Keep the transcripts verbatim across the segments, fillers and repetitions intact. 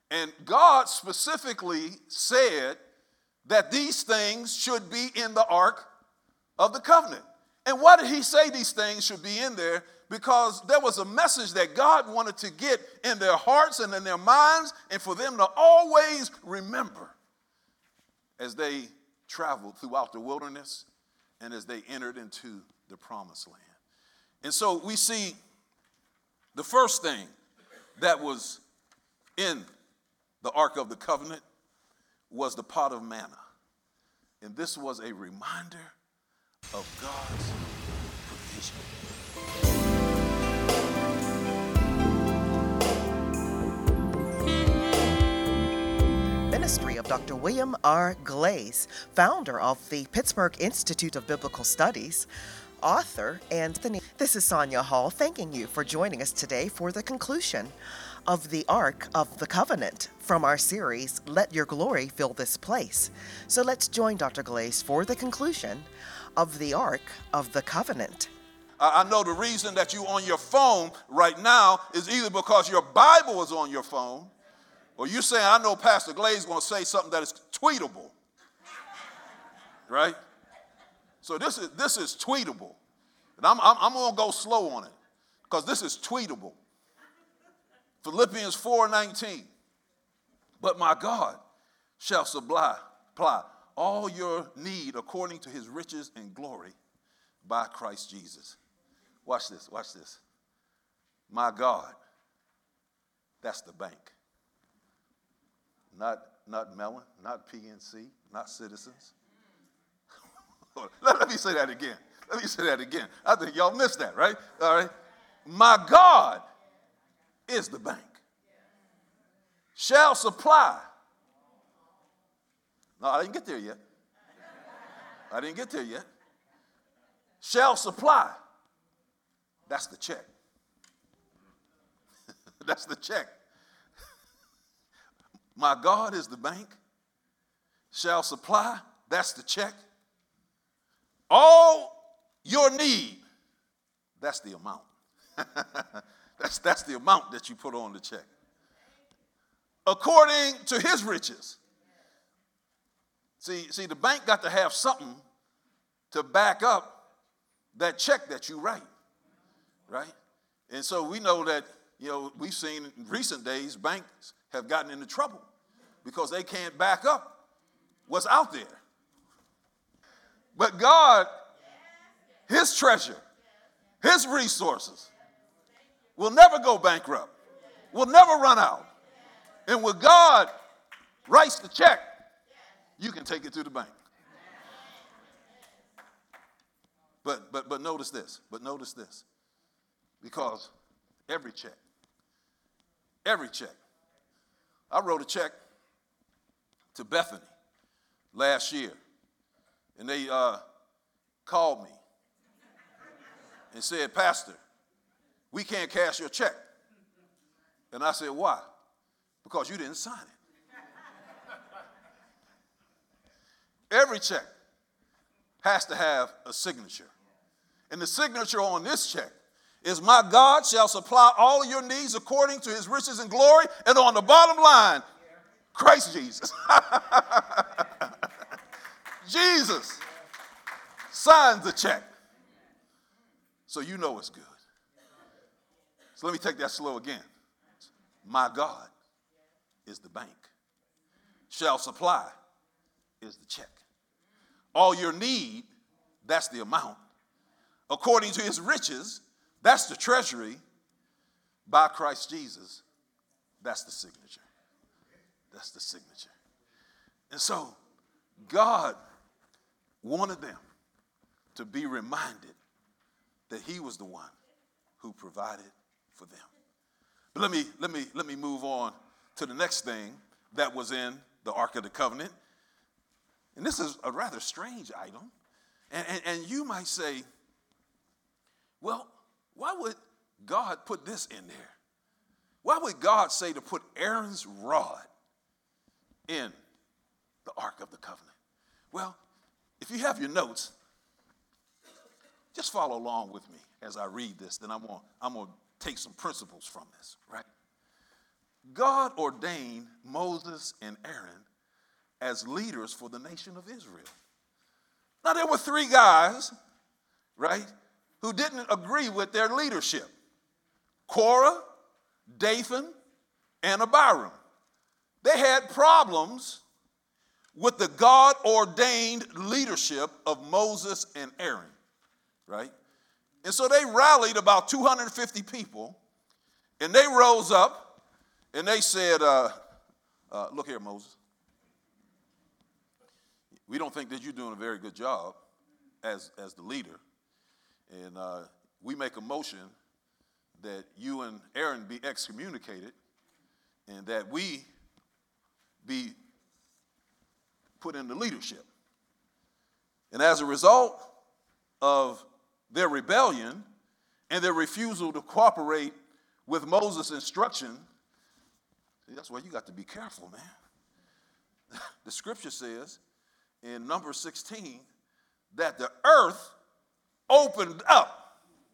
And God specifically said that these things should be in the Ark of the Covenant. And why did he say these things should be in there? Because there was a message that God wanted to get in their hearts and in their minds, and for them to always remember as they traveled throughout the wilderness and as they entered into the promised land. And so we see the first thing that was in the Ark of the Covenant was the pot of manna. And this was a reminder of God's provision. Ministry of Doctor William R. Glaze, founder of the Pittsburgh Institute of Biblical Studies, author, and the, this is Sonia Hall thanking you for joining us today for the conclusion of the Ark of the Covenant from our series, Let Your Glory Fill This Place. So let's join Doctor Glaze for the conclusion of the Ark of the Covenant. I know the reason that you're on your phone right now is either because your Bible is on your phone, or you're saying, I know Pastor Glaze is going to say something that is tweetable, right? So this is this is tweetable. And I'm, I'm, I'm going to go slow on it because this is tweetable. Philippians four nineteen. But my God shall supply, supply all your need according to his riches and glory by Christ Jesus. Watch this, watch this. My God, that's the bank. Not, not Mellon, not P N C, not Citizens. let, let me say that again. Let me say that again. I think y'all missed that, right? All right. My God is the bank. Shall supply. No, I didn't get there yet. I didn't get there yet. Shall supply. That's the check. That's the check. My God is the bank. Shall supply. That's the check. All your need. That's the amount. that's, that's the amount that you put on the check. According to his riches. See, see, the bank got to have something to back up that check that you write, right? And so we know that, you know, we've seen in recent days banks have gotten into trouble because they can't back up what's out there. But God, his treasure, his resources will never go bankrupt, will never run out. And when God writes the check, you can take it to the bank. But but but notice this, but notice this. Because every check, every check. I wrote a check to Bethany last year, and they uh, called me and said, Pastor, we can't cash your check. And I said, why? Because you didn't sign it. Every check has to have a signature. And the signature on this check is, my God shall supply all of your needs according to his riches and glory. And on the bottom line, Christ Jesus. Jesus signs the check. So you know it's good. So let me take that slow again. My God is the bank. Shall supply is the check. All your need, that's the amount. According to his riches, that's the treasury. By Christ Jesus, that's the signature. That's the signature. And so God wanted them to be reminded that he was the one who provided for them. But let me let me let me move on to the next thing that was in the Ark of the Covenant. And this is a rather strange item. And, and, and you might say, well, why would God put this in there? Why would God say to put Aaron's rod in the Ark of the Covenant? Well, if you have your notes, just follow along with me as I read this. Then I'm going I'm going to take some principles from this, right? God ordained Moses and Aaron as leaders for the nation of Israel. Now, there were three guys, right, who didn't agree with their leadership: Korah, Dathan, and Abiram. They had problems with the God-ordained leadership of Moses and Aaron, right? And so they rallied about two hundred fifty people, and they rose up, and they said, uh, uh, look here, Moses. We don't think that you're doing a very good job as, as the leader. And uh, we make a motion that you and Aaron be excommunicated and that we be put into leadership. And as a result of their rebellion and their refusal to cooperate with Moses' instruction, see, that's why you got to be careful, man. The scripture says in Numbers sixteen that the earth opened up.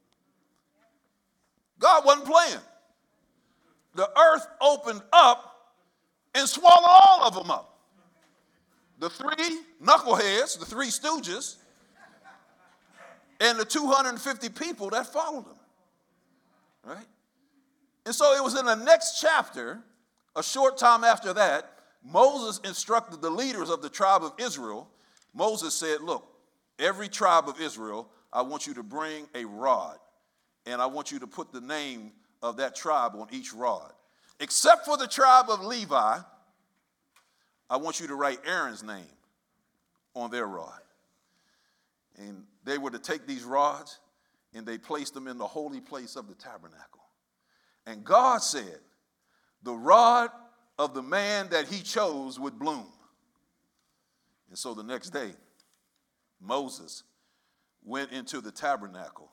God wasn't playing. The earth opened up and swallowed all of them up. The three knuckleheads, the three stooges, and the two hundred fifty people that followed them, right? And so it was in the next chapter, a short time after that, Moses instructed the leaders of the tribe of Israel. Moses said, look, every tribe of Israel, I want you to bring a rod, and I want you to put the name of that tribe on each rod. Except for the tribe of Levi, I want you to write Aaron's name on their rod. And they were to take these rods, and they placed them in the holy place of the tabernacle. And God said, the rod of the man that he chose would bloom. And so the next day, Moses went into the tabernacle.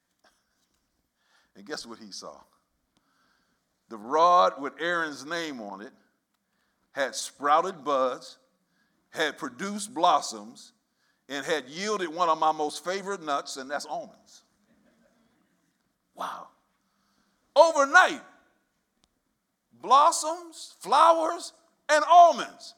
And guess what he saw? The rod with Aaron's name on it had sprouted buds, had produced blossoms, and had yielded one of my most favorite nuts, and that's almonds. Wow. Overnight, blossoms, flowers, and almonds.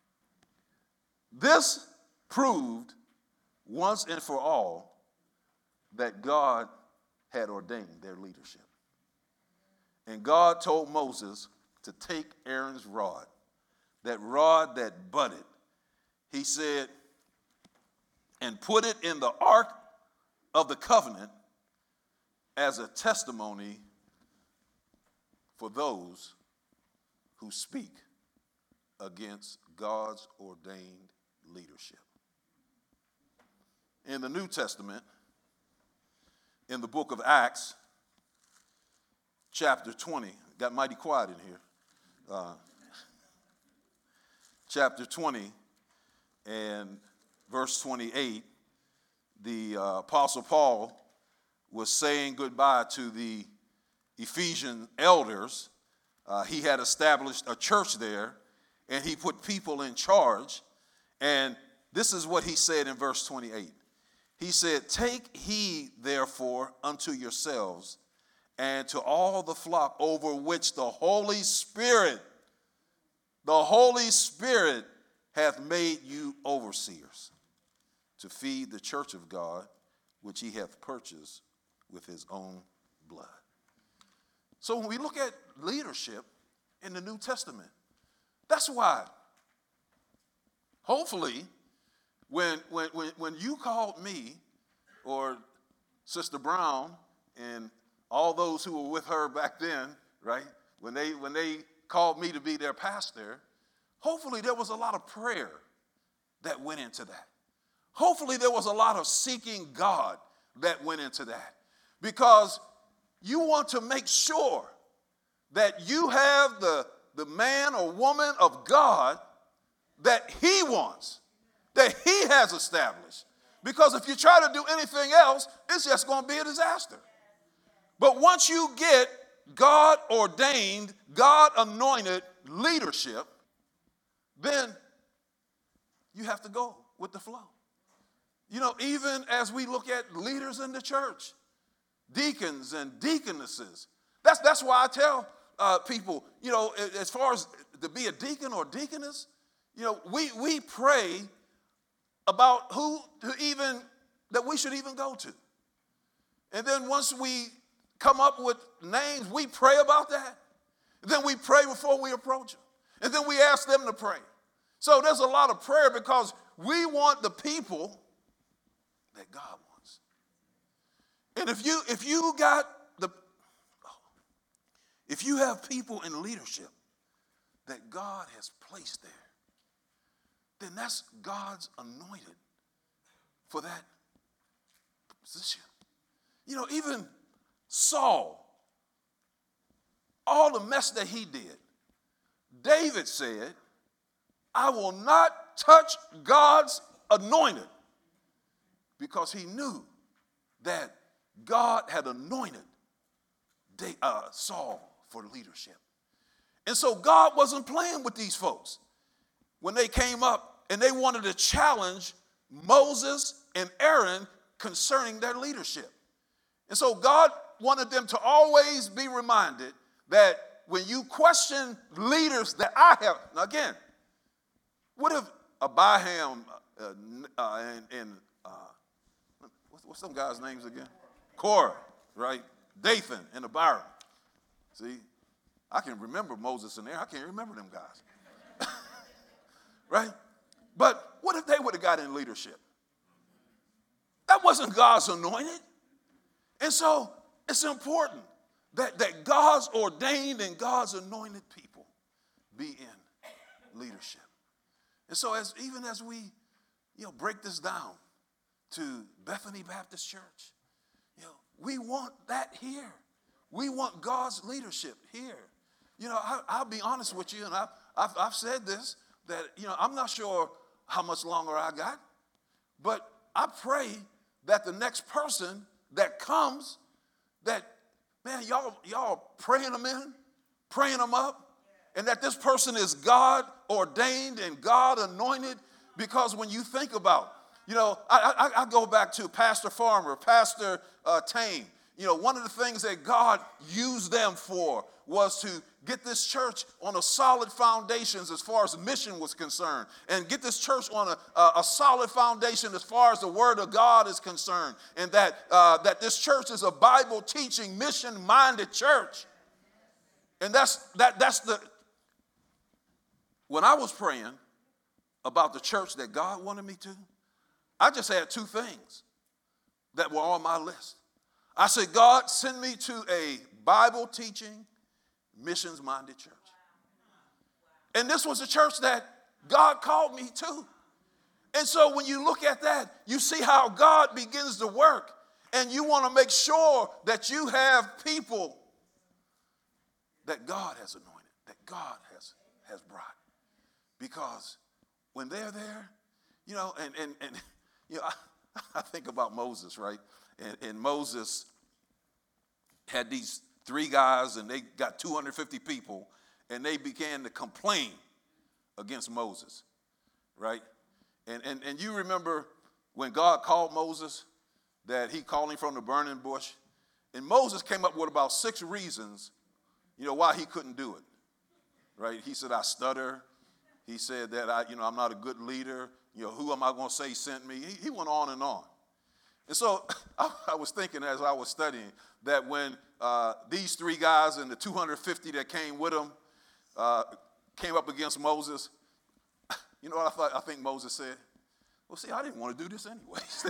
This proved once and for all that God had ordained their leadership. And God told Moses to take Aaron's rod, that rod that budded. He said, and put it in the ark of the covenant as a testimony for those who speak against God's ordained leadership. In the New Testament, in the book of Acts, chapter twenty, got mighty quiet in here. Uh, chapter twenty and verse twenty-eight, the uh, Apostle Paul was saying goodbye to the Ephesian elders. Uh, he had established a church there, and he put people in charge. And this is what he said in verse twenty-eight. He said, take heed, therefore, unto yourselves and to all the flock over which the Holy Spirit, the Holy Spirit hath made you overseers, to feed the church of God, which he hath purchased with his own blood. So when we look at leadership in the New Testament, that's why, hopefully, when, when, when, when you called me or Sister Brown and all those who were with her back then, right, when they, when they called me to be their pastor, hopefully there was a lot of prayer that went into that. Hopefully there was a lot of seeking God that went into that. Because you want to make sure that you have the, the man or woman of God that he wants, that he has established. Because if you try to do anything else, it's just going to be a disaster. But once you get God-ordained, God-anointed leadership, then you have to go with the flow. You know, even as we look at leaders in the church, deacons and deaconesses, that's, that's why I tell uh, people, you know, as far as to be a deacon or deaconess, you know, we, we pray about who to even, that we should even go to. And then once we come up with names, we pray about that. Then we pray before we approach them. And then we ask them to pray. So there's a lot of prayer because we want the people that God wants. And if you if you got the if you have people in leadership that God has placed there, then that's God's anointed for that position. You know, even Saul, all the mess that he did, David said, I will not touch God's anointed, because he knew that God had anointed uh, Saul for leadership. And so God wasn't playing with these folks when they came up and they wanted to challenge Moses and Aaron concerning their leadership. And so God wanted them to always be reminded that when you question leaders that I have, now again, what if Abiram uh, uh, and, and uh, what's, what's some guys' names again? Korah, right? Dathan and Abiram. See, I can remember Moses and Aaron. I can't remember them guys. Right? But what if they would have got in leadership? That wasn't God's anointed. And so it's important that, that God's ordained and God's anointed people be in leadership. And so as even as we, you know, break this down to Bethany Baptist Church, you know, we want that here. We want God's leadership here. You know, I, I'll be honest with you, and I, I've, I've said this, that, you know, I'm not sure how much longer I got, but I pray that the next person that comes, that, man, y'all, y'all praying them in, praying them up, and that this person is God ordained and God anointed. Because when you think about, you know, I, I, I go back to Pastor Farmer, Pastor uh, Tame. You know, one of the things that God used them for was to get this church on a solid foundations as far as mission was concerned, and get this church on a, a, a solid foundation as far as the Word of God is concerned, and that, uh, that this church is a Bible-teaching, mission-minded church. And that's, that, that's the, when I was praying about the church that God wanted me to, I just had two things that were on my list. I said, God, send me to a Bible-teaching, missions-minded church. And this was a church that God called me to. And so when you look at that, you see how God begins to work. And you want to make sure that you have people that God has anointed, that God has, has brought. Because when they're there, you know, and, and, and you know, I, I think about Moses, right? And, and Moses had these three guys, and they got two hundred fifty people, and they began to complain against Moses, right? And, and, and you remember when God called Moses, that he called him from the burning bush, and Moses came up with about six reasons, you know, why he couldn't do it, right? He said, I stutter. He said that, I, you know, I'm not a good leader. You know, who am I going to say sent me? He, he went on and on. And so I, I was thinking as I was studying that when uh, these three guys and the two hundred fifty that came with them uh, came up against Moses, you know what I thought? I think Moses said, well, see, I didn't want to do this anyways.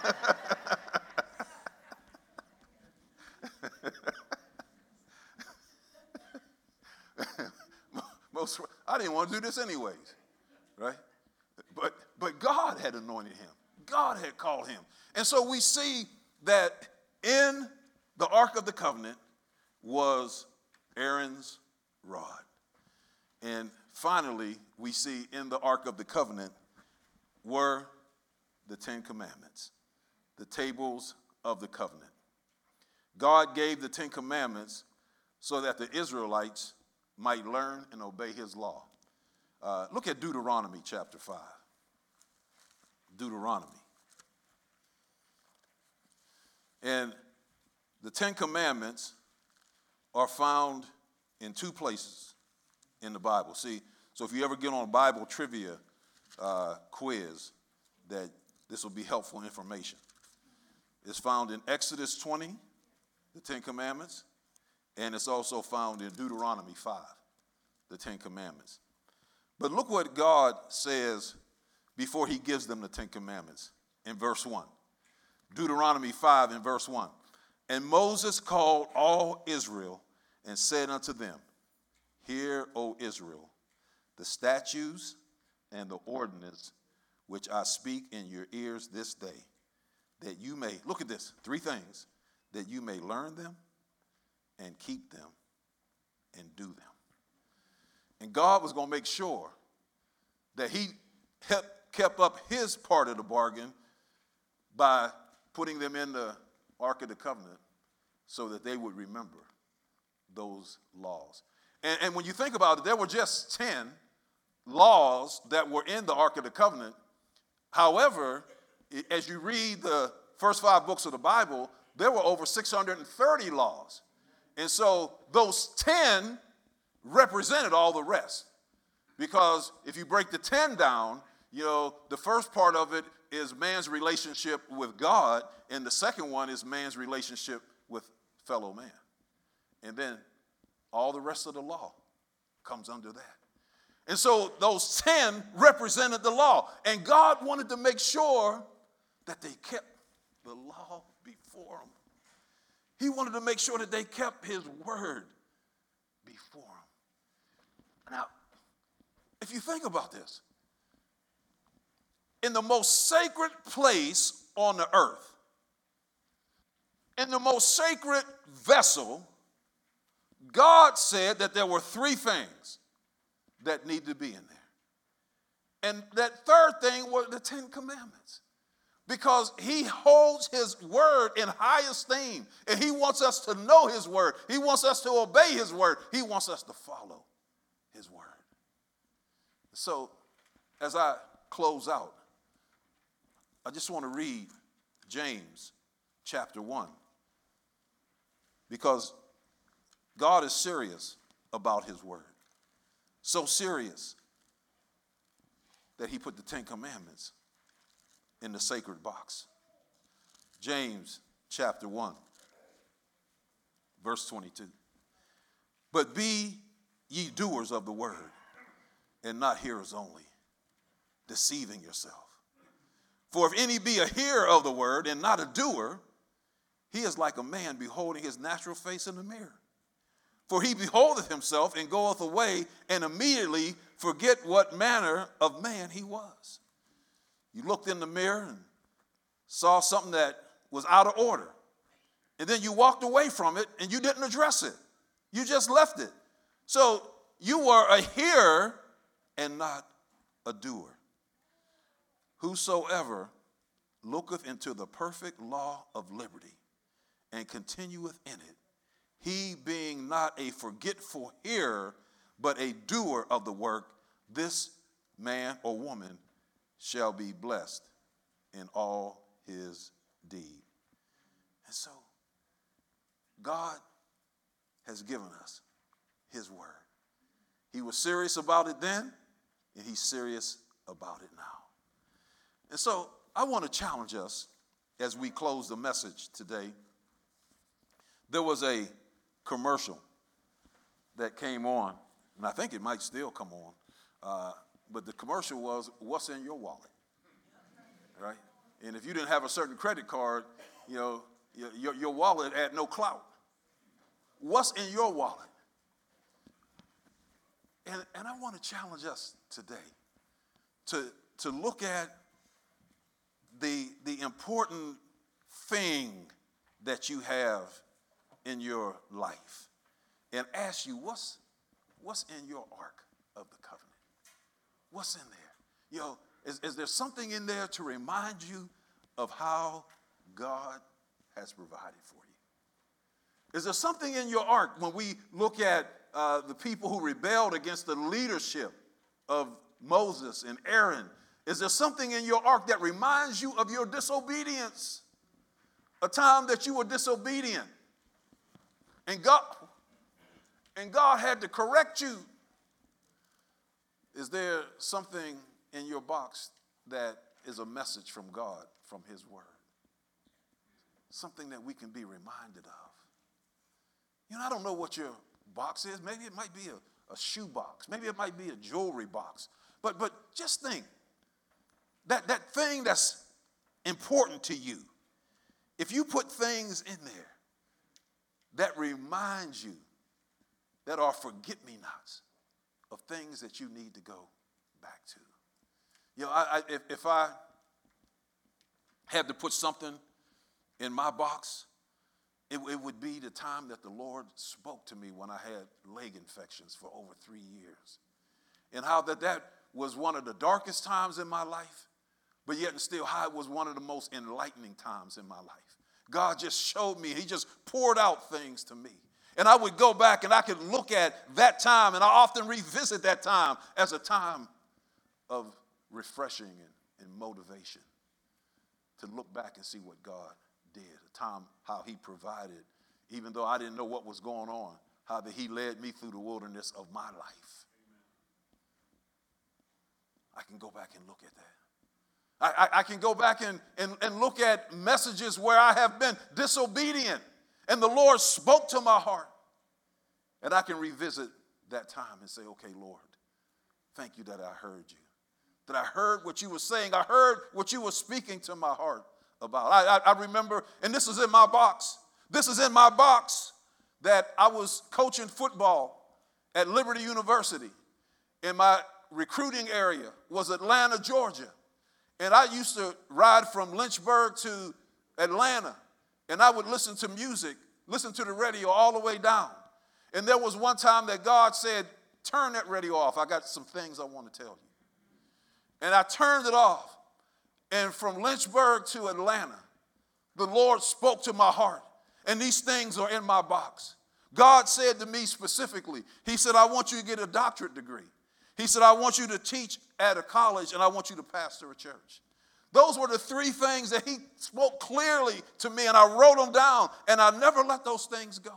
Most, I didn't want to do this anyways, right? But, but God had anointed him. God had called him. And so we see that in the Ark of the Covenant was Aaron's rod. And finally, we see in the Ark of the Covenant were the Ten Commandments, the tables of the covenant. God gave the Ten Commandments so that the Israelites might learn and obey his law. Uh, look at Deuteronomy chapter five. Deuteronomy. And the Ten Commandments are found in two places in the Bible. See, so if you ever get on a Bible trivia uh, quiz, that this will be helpful information. It's found in Exodus twenty, the Ten Commandments, and it's also found in Deuteronomy five, the Ten Commandments. But look what God says before he gives them the Ten Commandments in verse one. Deuteronomy five in verse one. And Moses called all Israel and said unto them, Hear, O Israel, the statutes and the ordinance which I speak in your ears this day, that you may, look at this, three things, that you may learn them and keep them and do them. And God was going to make sure that he kept up his part of the bargain by putting them in the Ark of the Covenant so that they would remember those laws. And, and when you think about it, there were just ten laws that were in the Ark of the Covenant. However, as you read the first five books of the Bible, there were over six hundred thirty laws. And so those ten represented all the rest. Because if you break the ten down, you know, the first part of it is man's relationship with God, and the second one is man's relationship with fellow man. And then all the rest of the law comes under that. And so those ten represented the law. And God wanted to make sure that they kept the law before them. He wanted to make sure that they kept his word before them. Now, if you think about this, in the most sacred place on the earth, in the most sacred vessel, God said that there were three things that need to be in there. And that third thing were the Ten Commandments. Because he holds his word in high esteem. And he wants us to know his word. He wants us to obey his word. He wants us to follow his word. So, as I close out, I just want to read James chapter one. Because God is serious about his word. So serious that he put the Ten Commandments in the sacred box. James chapter one, verse twenty-two. But be ye doers of the word, and not hearers only, deceiving yourself. For if any be a hearer of the word and not a doer, he is like a man beholding his natural face in the mirror. For he beholdeth himself and goeth away and immediately forget what manner of man he was. You looked in the mirror and saw something that was out of order. And then you walked away from it and you didn't address it. You just left it. So you were a hearer and not a doer. Whosoever looketh into the perfect law of liberty and continueth in it, he being not a forgetful hearer, but a doer of the work, this man or woman shall be blessed in all his deed. And so, God has given us his word. He was serious about it then, and he's serious about it now. And so, I want to challenge us as we close the message today. There was a commercial that came on, and I think it might still come on, uh, but the commercial was, what's in your wallet, right? And if you didn't have a certain credit card, you know, your, your wallet had no clout. What's in your wallet? And, and I want to challenge us today to, to look at the, the important thing that you have in your life and ask you, what's, what's in your Ark of the Covenant? What's in there? You know, is, is there something in there to remind you of how God has provided for you? Is there something in your Ark when we look at uh, the people who rebelled against the leadership of Moses and Aaron? Is there something in your Ark that reminds you of your disobedience? A time that you were disobedient. And God, and God had to correct you, is there something in your box that is a message from God, from his word? Something that we can be reminded of. You know, I don't know what your box is. Maybe it might be a, a shoe box. Maybe it might be a jewelry box. But but just think, that, that thing that's important to you, if you put things in there that reminds you, that are forget-me-nots of things that you need to go back to. You know, I, I, if, if I had to put something in my box, it, it would be the time that the Lord spoke to me when I had leg infections for over three years. And how that that was one of the darkest times in my life, but yet and still how it was one of the most enlightening times in my life. God just showed me, he just poured out things to me. And I would go back and I could look at that time, and I often revisit that time as a time of refreshing and, and motivation to look back and see what God did, a time how he provided, even though I didn't know what was going on, how that he led me through the wilderness of my life. I can go back and look at that. I, I, I can go back and, and, and look at messages where I have been disobedient and the Lord spoke to my heart. And I can revisit that time and say, okay, Lord, thank you that I heard you. That I heard what you were saying. I heard what you were speaking to my heart about. I, I, I remember, and this is in my box. This is in my box that I was coaching football at Liberty University. And my recruiting area was Atlanta, Georgia. And I used to ride from Lynchburg to Atlanta. And I would listen to music, listen to the radio all the way down. And there was one time that God said, turn that radio off. I got some things I want to tell you. And I turned it off. And from Lynchburg to Atlanta, the Lord spoke to my heart. And these things are in my box. God said to me specifically, he said, I want you to get a doctorate degree. He said, I want you to teach at a college, and I want you to pastor a church. Those were the three things that he spoke clearly to me, and I wrote them down, and I never let those things go.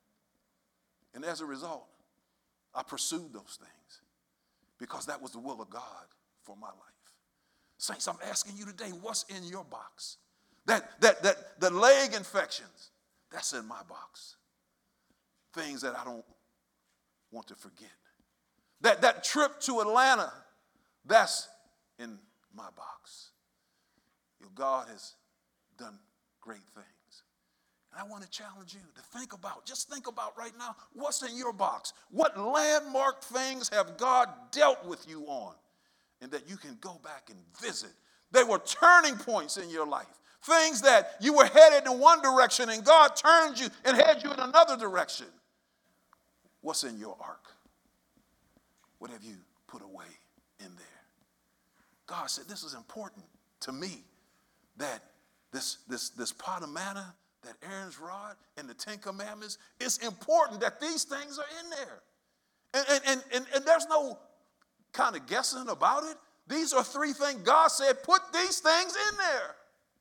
And as a result, I pursued those things because that was the will of God for my life. Saints, I'm asking you today, what's in your box? That, that, that, the leg infections, that's in my box. Things that I don't want to forget. That, that trip to Atlanta, that's in my box. You know, God has done great things. And I want to challenge you to think about, just think about right now, what's in your box? What landmark things have God dealt with you on? And that you can go back and visit. They were turning points in your life. Things that you were headed in one direction and God turned you and had you in another direction. What's in your ark? What have you put away in there? God said, this is important to me, that this, this, this pot of manna, that Aaron's rod, and the Ten Commandments, it's important that these things are in there. And, and, and, and, and there's no kind of guessing about it. These are three things. God said, put these things in there.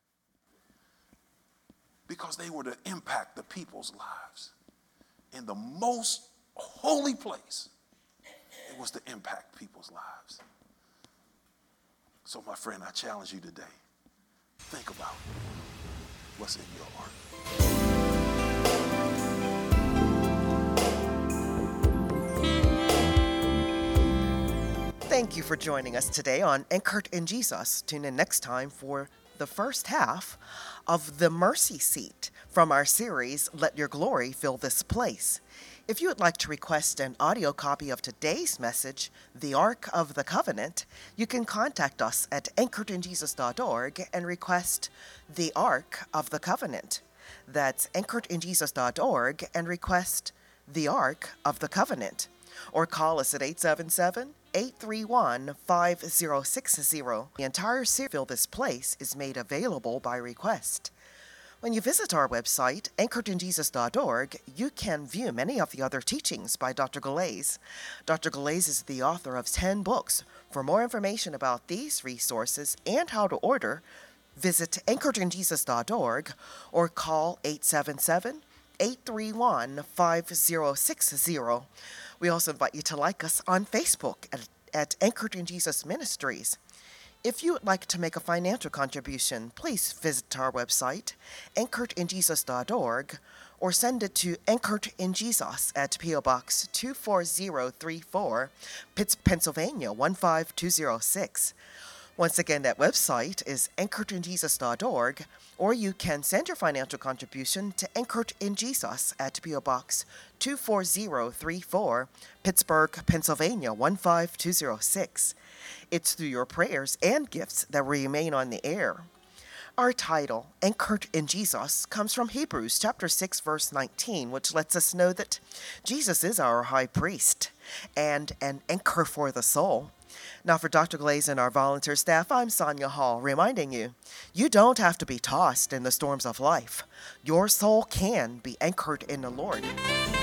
Because they were to impact the people's lives. In the most holy place, it was to impact people's lives. So, my friend, I challenge you today. Think about what's in your heart. Thank you for joining us today on Anchored in Jesus. Tune in next time for the first half of The Mercy Seat from our series, Let Your Glory Fill This Place. If you would like to request an audio copy of today's message, The Ark of the Covenant, you can contact us at anchored in jesus dot org and request The Ark of the Covenant. That's anchored in jesus dot org and request The Ark of the Covenant. Or call us at eight seven seven, eight three one, five zero six zero. The entire series, Fill This Place, is made available by request. When you visit our website, anchored in jesus dot org, you can view many of the other teachings by Doctor Galais. Doctor Galais is the author of ten books. For more information about these resources and how to order, visit anchored in jesus dot org or call eight seven seven, eight three one, five zero six zero. We also invite you to like us on Facebook at, at Anchored in Jesus Ministries. If you would like to make a financial contribution, please visit our website, anchored in jesus dot org, or send it to Anchored in Jesus at P O Box two four zero three four, Pitts, Pennsylvania one five two zero six. Once again, that website is anchored in jesus dot org, or you can send your financial contribution to Anchored in Jesus at P O Box two four zero three four, Pittsburgh, Pennsylvania one five two zero six. It's through your prayers and gifts that we remain on the air. Our title, Anchored in Jesus, comes from Hebrews chapter six, verse nineteen, which lets us know that Jesus is our high priest and an anchor for the soul. Now, for Doctor Glaze and our volunteer staff, I'm Sonia Hall, reminding you, you don't have to be tossed in the storms of life. Your soul can be anchored in the Lord.